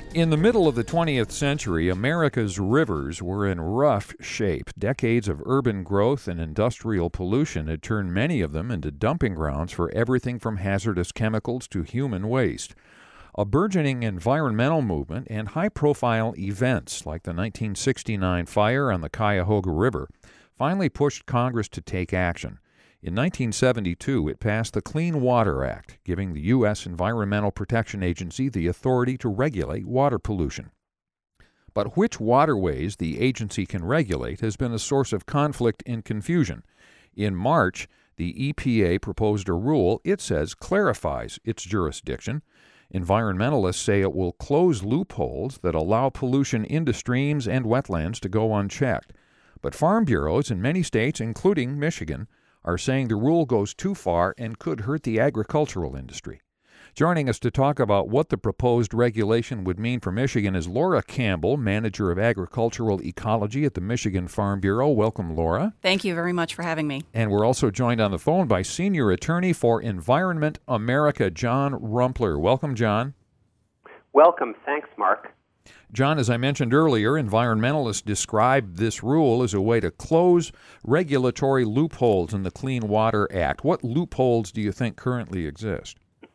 In the middle of the 20th century, America's rivers were in rough shape. Decades of urban growth and industrial pollution had turned many of them into dumping grounds for everything from hazardous chemicals to human waste. A burgeoning environmental movement and high-profile events like the 1969 fire on the Cuyahoga River finally pushed Congress to take action. In 1972, it passed the Clean Water Act, giving the U.S. Environmental Protection Agency the authority to regulate water pollution. But which waterways the agency can regulate has been a source of conflict and confusion. In March, the EPA proposed a rule it says clarifies its jurisdiction. Environmentalists say it will close loopholes that allow pollution into streams and wetlands to go unchecked. But farm bureaus in many states, including Michigan, are saying the rule goes too far and could hurt the agricultural industry. Joining us to talk about what the proposed regulation would mean for Michigan is Laura Campbell, Manager of Agricultural Ecology at the Michigan Farm Bureau. Welcome, Laura. Thank you very much for having me. And we're also joined on the phone by Senior Attorney for Environment America, John Rumpler. Welcome, John. Welcome. Thanks, Mark. John, as I mentioned earlier, environmentalists describe this rule as a way to close regulatory loopholes in the Clean Water Act. What loopholes do you think currently exist?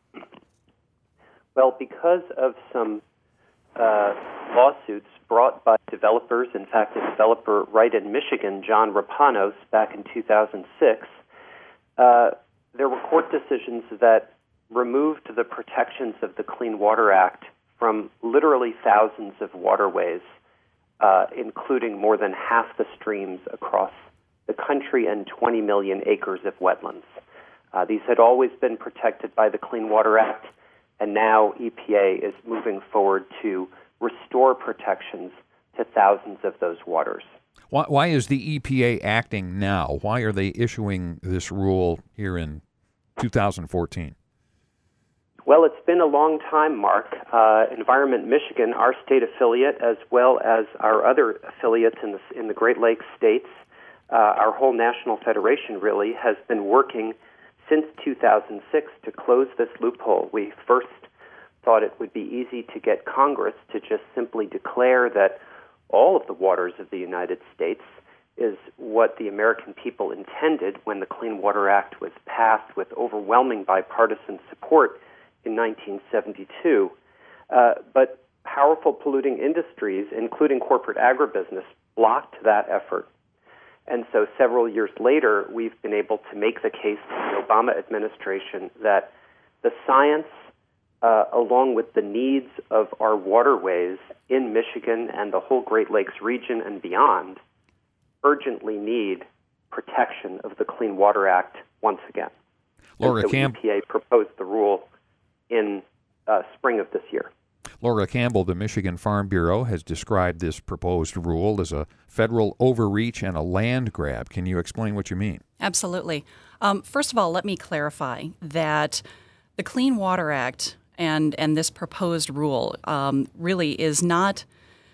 Well, because of some lawsuits brought by developers, in fact, a developer right in Michigan, John Rapanos, back in 2006, there were court decisions that removed the protections of the Clean Water Act from literally thousands of waterways, including more than half the streams across the country and 20 million acres of wetlands. These had always been protected by the Clean Water Act, and now EPA is moving forward to restore protections to thousands of those waters. Why is the EPA acting now? Why are they issuing this rule here in 2014? Well, it's been a long time, Mark. Environment Michigan, our state affiliate, as well as our other affiliates in the Great Lakes states, our whole national federation really has been working since 2006 to close this loophole. We first thought it would be easy to get Congress to just simply declare that all of the waters of the United States is what the American people intended when the Clean Water Act was passed with overwhelming bipartisan support in 1972. But powerful polluting industries, including corporate agribusiness, blocked that effort. And so several years later, we've been able to make the case to the Obama administration that the science, along with the needs of our waterways in Michigan and the whole Great Lakes region and beyond, urgently need protection of the Clean Water Act once again. Laura Campbell. EPA proposed the rule in spring of this year. Laura Campbell, the Michigan Farm Bureau, has described this proposed rule as a federal overreach and a land grab. Can you explain what you mean? Absolutely. First of all, let me clarify that the Clean Water Act and this proposed rule really is not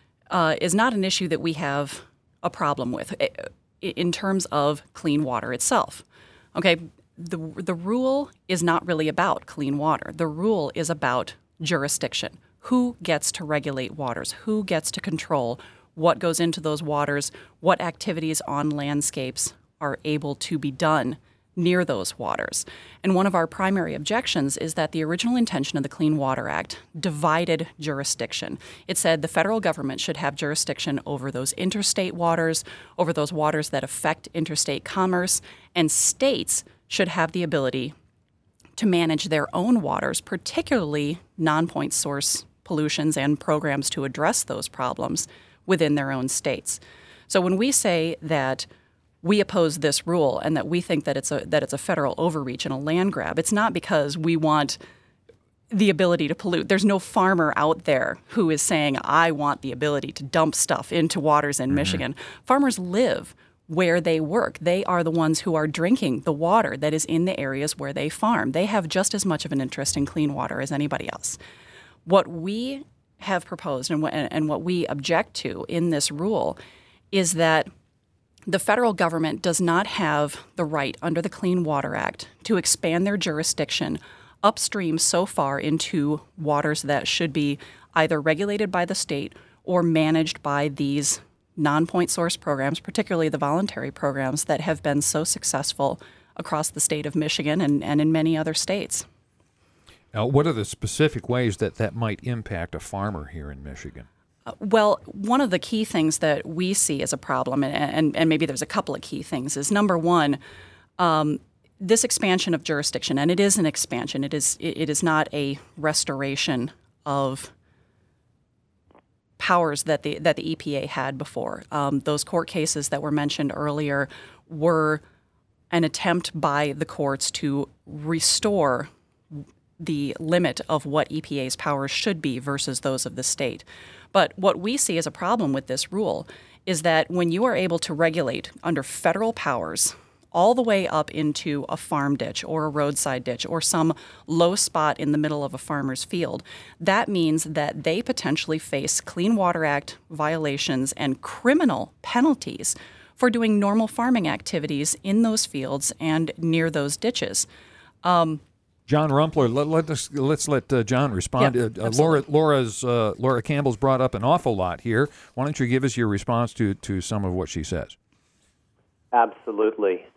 an issue that we have a problem with in terms of clean water itself. Okay, the rule is not really about clean water. The rule is about jurisdiction. Who gets to regulate waters? Who gets to control what goes into those waters? What activities on landscapes are able to be done near those waters? And one of our primary objections is that the original intention of the Clean Water Act divided jurisdiction. It said the federal government should have jurisdiction over those interstate waters, over those waters that affect interstate commerce, and states should have the ability to manage their own waters, particularly non-point source pollutions and programs to address those problems within their own states. So when we say that we oppose this rule and that we think that it's a federal overreach and a land grab, it's not because we want the ability to pollute. There's no farmer out there who is saying, I want the ability to dump stuff into waters in Michigan. Farmers live where they work. They are the ones who are drinking the water that is in the areas where they farm. They have just as much of an interest in clean water as anybody else. What we have proposed and what we object to in this rule is that the federal government does not have the right under the Clean Water Act to expand their jurisdiction upstream so far into waters that should be either regulated by the state or managed by these non-point source programs, particularly the voluntary programs that have been so successful across the state of Michigan and in many other states. Now, what are the specific ways that might impact a farmer here in Michigan? Well, one of the key things that we see as a problem, and maybe there's a couple of key things, is number one, this expansion of jurisdiction, and it is an expansion. It is not a restoration of powers that the EPA had before. Those court cases that were mentioned earlier were an attempt by the courts to restore the limit of what EPA's powers should be versus those of the state. But what we see as a problem with this rule is that when you are able to regulate under federal powers all the way up into a farm ditch or a roadside ditch or some low spot in the middle of a farmer's field, that means that they potentially face Clean Water Act violations and criminal penalties for doing normal farming activities in those fields and near those ditches. John Rumpler, let's let John respond. Laura Campbell's brought up an awful lot here. Why don't you give us your response to some of what she says? Absolutely.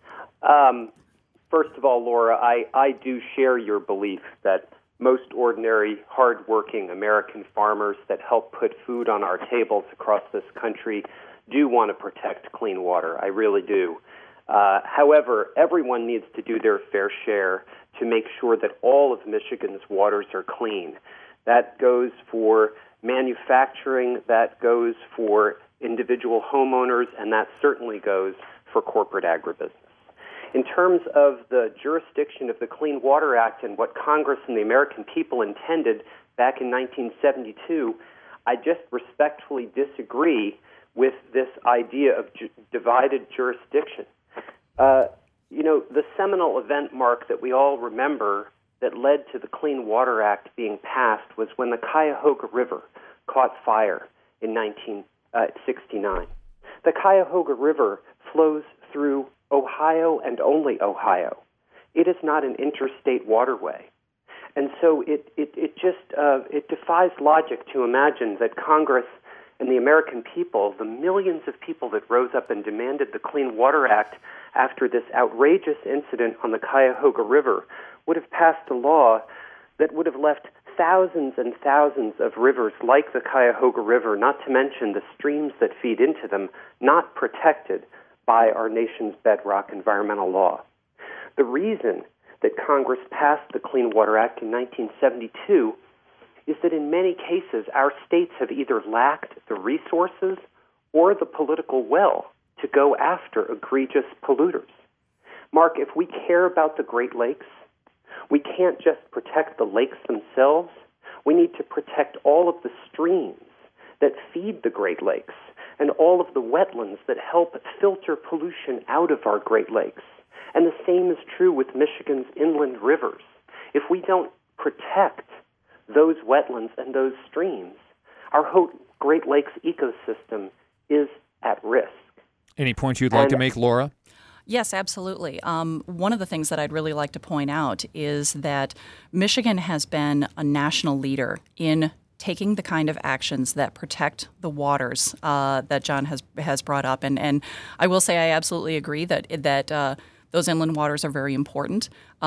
First of all, Laura, I do share your belief that most ordinary, hardworking American farmers that help put food on our tables across this country do want to protect clean water. I really do. However, everyone needs to do their fair share to make sure that all of Michigan's waters are clean. That goes for manufacturing, that goes for individual homeowners, and that certainly goes for corporate agribusiness. In terms of the jurisdiction of the Clean Water Act and what Congress and the American people intended back in 1972, I just respectfully disagree with this idea of divided jurisdiction. The seminal event, Mark, that we all remember that led to the Clean Water Act being passed was when the Cuyahoga River caught fire in 1969. The Cuyahoga River flows through Ohio and only Ohio. It is not an interstate waterway. And so it defies logic to imagine that Congress and the American people, the millions of people that rose up and demanded the Clean Water Act after this outrageous incident on the Cuyahoga River, would have passed a law that would have left thousands and thousands of rivers like the Cuyahoga River, not to mention the streams that feed into them, not protected by our nation's bedrock environmental law. The reason that Congress passed the Clean Water Act in 1972 is that in many cases our states have either lacked the resources or the political will to go after egregious polluters. Mark, if we care about the Great Lakes, we can't just protect the lakes themselves. We need to protect all of the streams that feed the Great Lakes and all of the wetlands that help filter pollution out of our Great Lakes. And the same is true with Michigan's inland rivers. If we don't protect those wetlands and those streams, our whole Great Lakes ecosystem is at risk. Any points you'd like to make, Laura? Yes, absolutely. One of the things that I'd really like to point out is that Michigan has been a national leader in taking the kind of actions that protect the waters that John has brought up. And I will say I absolutely agree that those inland waters are very important.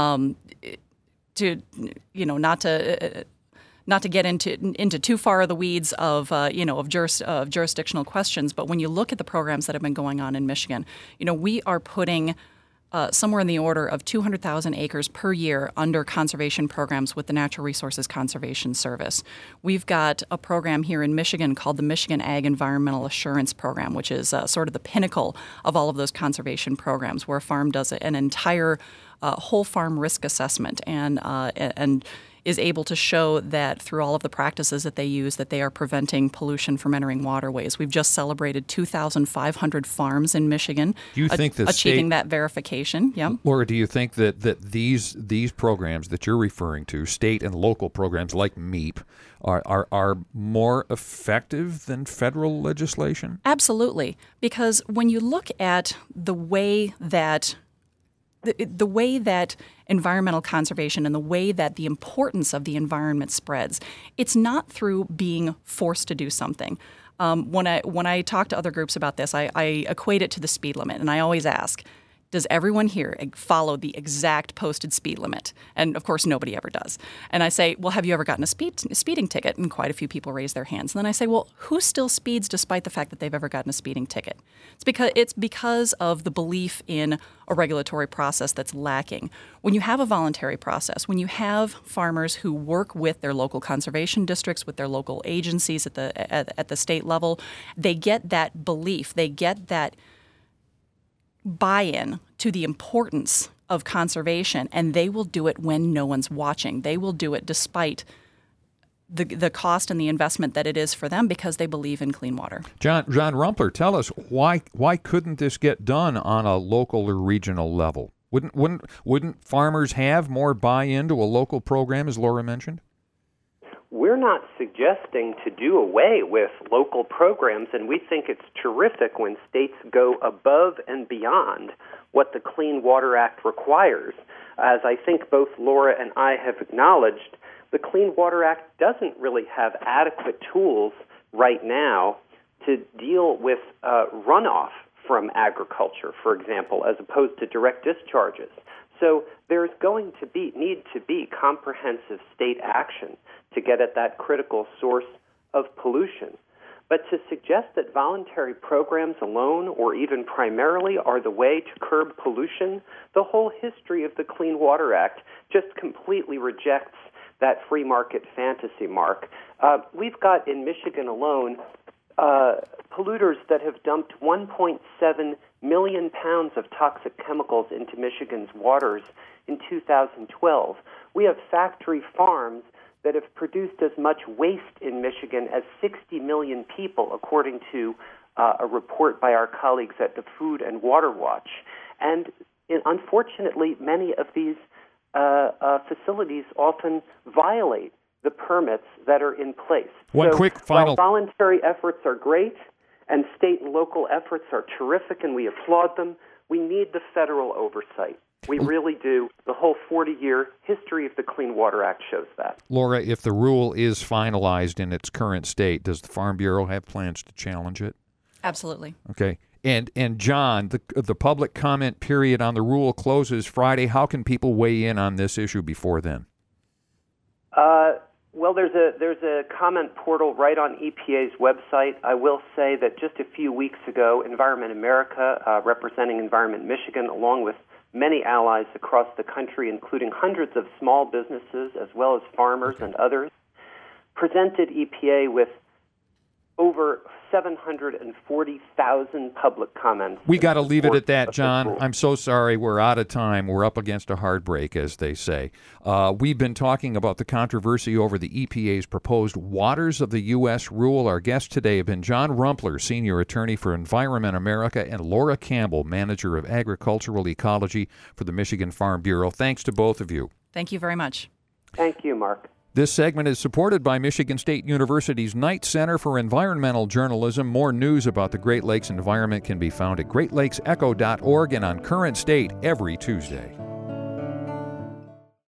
Not to get into too far of the weeds of jurisdictional questions, but when you look at the programs that have been going on in Michigan, we are putting somewhere in the order of 200,000 acres per year under conservation programs with the Natural Resources Conservation Service. We've got a program here in Michigan called the Michigan Ag Environmental Assurance Program, which is sort of the pinnacle of all of those conservation programs, where a farm does an entire whole farm risk assessment and is able to show that through all of the practices that they use, that they are preventing pollution from entering waterways. We've just celebrated 2,500 farms in Michigan achieving that verification. Yeah. Laura, do you think that these programs that you're referring to, state and local programs like MEEP, are more effective than federal legislation? Absolutely, because when you look at the way that the way that environmental conservation and the way that the importance of the environment spreads, it's not through being forced to do something. When I talk to other groups about this, I equate it to the speed limit, and I always ask, does everyone here follow the exact posted speed limit? And of course, nobody ever does. And I say, well, have you ever gotten a speeding ticket? And quite a few people raise their hands. And then I say, well, who still speeds despite the fact that they've ever gotten a speeding ticket? It's because of the belief in a regulatory process that's lacking. When you have a voluntary process, when you have farmers who work with their local conservation districts, with their local agencies at the state level, they get that belief, they get that buy-in to the importance of conservation, and they will do it when no one's watching. They will do it despite the cost and the investment that it is for them because they believe in clean water. John Rumpler, tell us why couldn't this get done on a local or regional level? Wouldn't farmers have more buy-in to a local program, as Laura mentioned? We're not suggesting to do away with local programs, and we think it's terrific when states go above and beyond what the Clean Water Act requires. As I think both Laura and I have acknowledged, the Clean Water Act doesn't really have adequate tools right now to deal with runoff from agriculture, for example, as opposed to direct discharges. So there's going to need to be comprehensive state action to get at that critical source of pollution. But to suggest that voluntary programs alone or even primarily are the way to curb pollution, the whole history of the Clean Water Act just completely rejects that free market fantasy, Mark. We've got in Michigan alone polluters that have dumped 1.7 million pounds of toxic chemicals into Michigan's waters in 2012. We have factory farms that have produced as much waste in Michigan as 60 million people, according to a report by our colleagues at the Food and Water Watch. And unfortunately, many of these facilities often violate the permits that are in place. One quick final. While voluntary efforts are great and state and local efforts are terrific and we applaud them, we need the federal oversight. We really do. The whole 40-year history of the Clean Water Act shows that. Laura, if the rule is finalized in its current state, does the Farm Bureau have plans to challenge it? Absolutely. Okay. And John, the public comment period on the rule closes Friday. How can people weigh in on this issue before then? Well, there's a comment portal right on EPA's website. I will say that just a few weeks ago, Environment America, representing Environment Michigan, along with many allies across the country, including hundreds of small businesses as well as farmers and others, presented EPA with over 740,000 public comments. We got to leave it at that, John. I'm so sorry. We're out of time. We're up against a hard break, as they say. We've been talking about the controversy over the EPA's proposed Waters of the U.S. rule. Our guests today have been John Rumpler, Senior Attorney for Environment America, and Laura Campbell, Manager of Agricultural Ecology for the Michigan Farm Bureau. Thanks to both of you. Thank you very much. Thank you, Mark. This segment is supported by Michigan State University's Knight Center for Environmental Journalism. More news about the Great Lakes environment can be found at greatlakesecho.org and on Current State every Tuesday.